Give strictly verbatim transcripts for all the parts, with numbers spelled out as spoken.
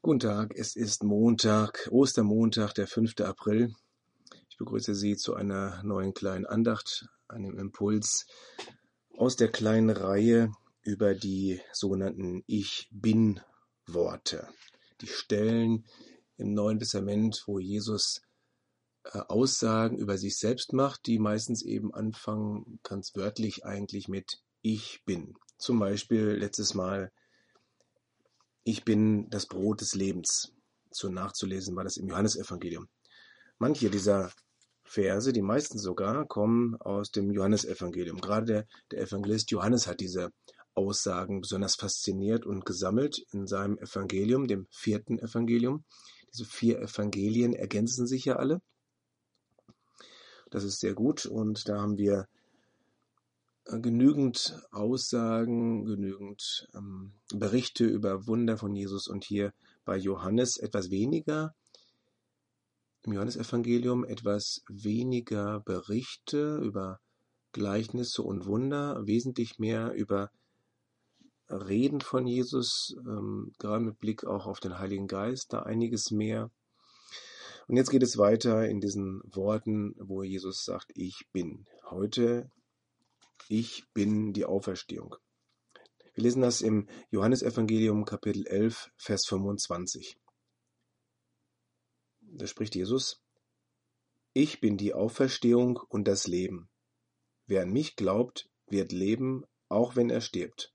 Guten Tag, es ist Montag, Ostermontag, der fünfte April. Ich begrüße Sie zu einer neuen kleinen Andacht, einem Impuls aus der kleinen Reihe über die sogenannten Ich-Bin-Worte. Die Stellen im Neuen Testament, wo Jesus äh, Aussagen über sich selbst macht, die meistens eben anfangen, ganz wörtlich eigentlich mit Ich bin. Zum Beispiel letztes Mal: Ich bin das Brot des Lebens. So nachzulesen war das im Johannesevangelium. Manche dieser Verse, die meisten sogar, kommen aus dem Johannesevangelium. Gerade der, der Evangelist Johannes hat diese Aussagen besonders fasziniert und gesammelt in seinem Evangelium, dem vierten Evangelium. Diese vier Evangelien ergänzen sich ja alle. Das ist sehr gut und da haben wir genügend Aussagen, genügend ähm, Berichte über Wunder von Jesus und hier bei Johannes etwas weniger, im Johannesevangelium etwas weniger Berichte über Gleichnisse und Wunder, wesentlich mehr über Reden von Jesus, ähm, gerade mit Blick auch auf den Heiligen Geist, da einiges mehr. Und jetzt geht es weiter in diesen Worten, wo Jesus sagt, ich bin. Heute Ich bin die Auferstehung. Wir lesen das im Johannesevangelium Kapitel elf, Vers fünfundzwanzig. Da spricht Jesus: Ich bin die Auferstehung und das Leben. Wer an mich glaubt, wird leben, auch wenn er stirbt.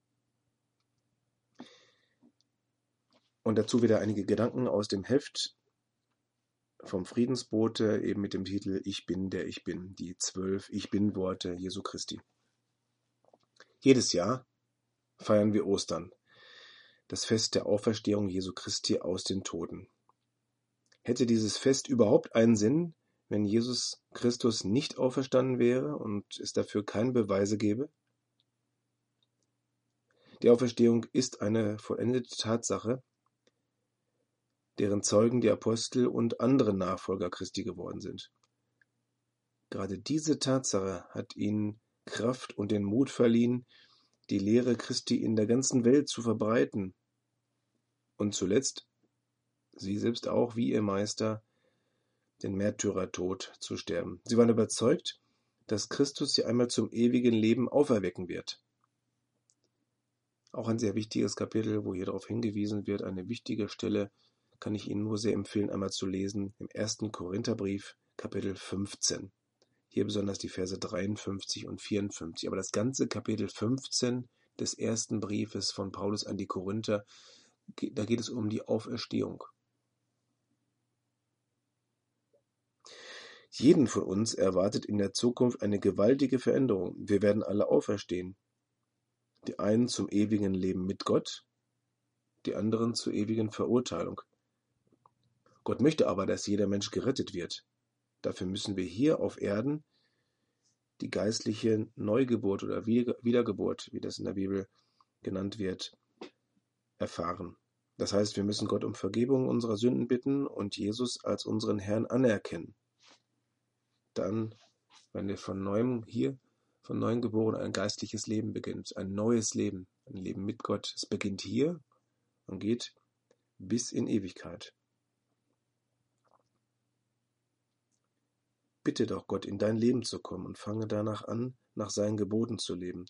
Und dazu wieder einige Gedanken aus dem Heft vom Friedensbote, eben mit dem Titel Ich bin, der ich bin, die zwölf Ich-Bin-Worte Jesu Christi. Jedes Jahr feiern wir Ostern, das Fest der Auferstehung Jesu Christi aus den Toten. Hätte dieses Fest überhaupt einen Sinn, wenn Jesus Christus nicht auferstanden wäre und es dafür keine Beweise gäbe? Die Auferstehung ist eine vollendete Tatsache, deren Zeugen die Apostel und andere Nachfolger Christi geworden sind. Gerade diese Tatsache hat ihnen Kraft und den Mut verliehen, die Lehre Christi in der ganzen Welt zu verbreiten und zuletzt, sie selbst auch wie ihr Meister, den Märtyrertod zu sterben. Sie waren überzeugt, dass Christus sie einmal zum ewigen Leben auferwecken wird. Auch ein sehr wichtiges Kapitel, wo hier darauf hingewiesen wird, eine wichtige Stelle, kann ich Ihnen nur sehr empfehlen, einmal zu lesen, im ersten Korintherbrief, Kapitel fünfzehn. Hier besonders die Verse dreiundfünfzig und vierundfünfzig. Aber das ganze Kapitel fünfzehn des ersten Briefes von Paulus an die Korinther, da geht es um die Auferstehung. Jeden von uns erwartet in der Zukunft eine gewaltige Veränderung. Wir werden alle auferstehen. Die einen zum ewigen Leben mit Gott, die anderen zur ewigen Verurteilung. Gott möchte aber, dass jeder Mensch gerettet wird. Dafür müssen wir hier auf Erden die geistliche Neugeburt oder Wiedergeburt, wie das in der Bibel genannt wird, erfahren. Das heißt, wir müssen Gott um Vergebung unserer Sünden bitten und Jesus als unseren Herrn anerkennen. Dann, wenn wir von neuem hier, von neuem geboren, ein geistliches Leben beginnt, ein neues Leben, ein Leben mit Gott. Es beginnt hier und geht bis in Ewigkeit. Bitte doch Gott, in dein Leben zu kommen und fange danach an, nach seinen Geboten zu leben.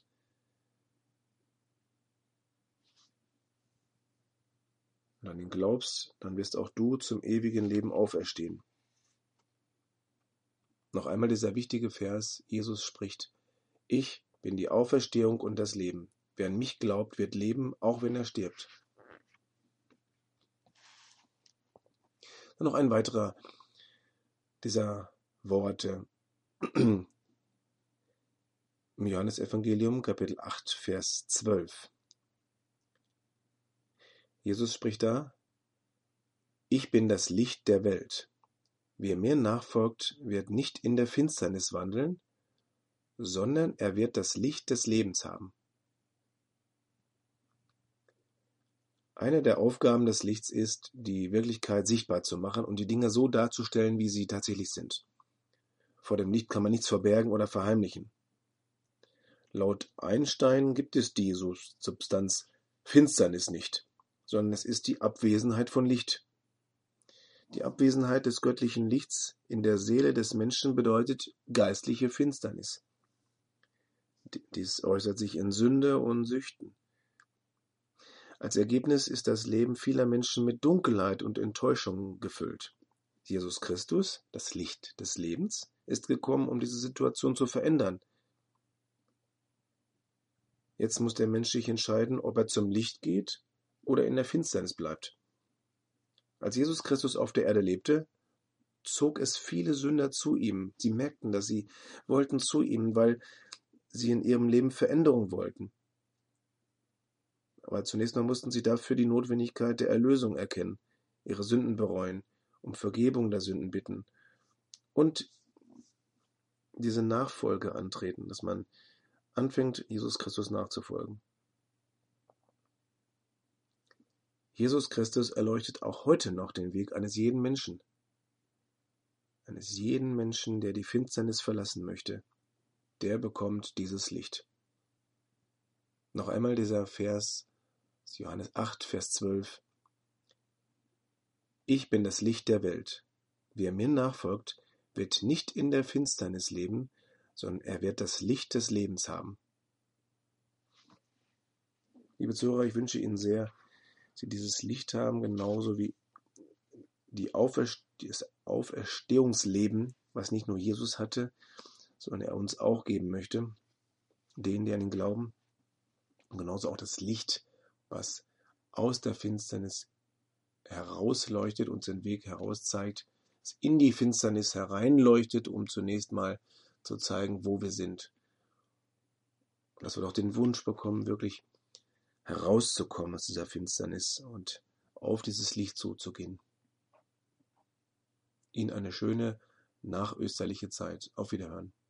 Wenn du an ihn glaubst, dann wirst auch du zum ewigen Leben auferstehen. Noch einmal dieser wichtige Vers, Jesus spricht: Ich bin die Auferstehung und das Leben. Wer an mich glaubt, wird leben, auch wenn er stirbt. Dann noch ein weiterer dieser Worte im Johannesevangelium, Kapitel acht, Vers zwölf. Jesus spricht da: Ich bin das Licht der Welt. Wer mir nachfolgt, wird nicht in der Finsternis wandeln, sondern er wird das Licht des Lebens haben. Eine der Aufgaben des Lichts ist, die Wirklichkeit sichtbar zu machen und die Dinge so darzustellen, wie sie tatsächlich sind. Vor dem Licht kann man nichts verbergen oder verheimlichen. Laut Einstein gibt es die Substanz Finsternis nicht. sondern es ist die Abwesenheit von Licht. Die Abwesenheit des göttlichen Lichts in der Seele des Menschen bedeutet geistliche Finsternis. Dies äußert sich in Sünde und Süchten. Als Ergebnis ist das Leben vieler Menschen mit Dunkelheit und Enttäuschung gefüllt. Jesus Christus, das Licht des Lebens, ist gekommen, um diese Situation zu verändern. Jetzt muss der Mensch sich entscheiden, ob er zum Licht geht oder in der Finsternis bleibt. Als Jesus Christus auf der Erde lebte, zog es viele Sünder zu ihm. Sie merkten, dass sie wollten zu ihm, weil sie in ihrem Leben Veränderung wollten. Aber zunächst mal mussten sie dafür die Notwendigkeit der Erlösung erkennen, ihre Sünden bereuen, um Vergebung der Sünden bitten und diese Nachfolge antreten, dass man anfängt, Jesus Christus nachzufolgen. Jesus Christus erleuchtet auch heute noch den Weg eines jeden Menschen. Eines jeden Menschen, der die Finsternis verlassen möchte. Der bekommt dieses Licht. Noch einmal dieser Vers, Johannes acht, Vers zwölf. Ich bin das Licht der Welt. Wer mir nachfolgt, wird nicht in der Finsternis leben, sondern er wird das Licht des Lebens haben. Liebe Zuhörer, ich wünsche Ihnen sehr, dass Sie dieses Licht haben, genauso wie die Auferste- das Auferstehungsleben, was nicht nur Jesus hatte, sondern er uns auch geben möchte, denen, die an ihn glauben. Und genauso auch das Licht, was aus der Finsternis herausleuchtet, uns den Weg herauszeigt, es in die Finsternis hereinleuchtet, um zunächst mal zu zeigen, wo wir sind. Und dass wir doch den Wunsch bekommen, wirklich herauszukommen aus dieser Finsternis und auf dieses Licht zuzugehen. Ihnen eine schöne nachösterliche Zeit. Auf Wiederhören.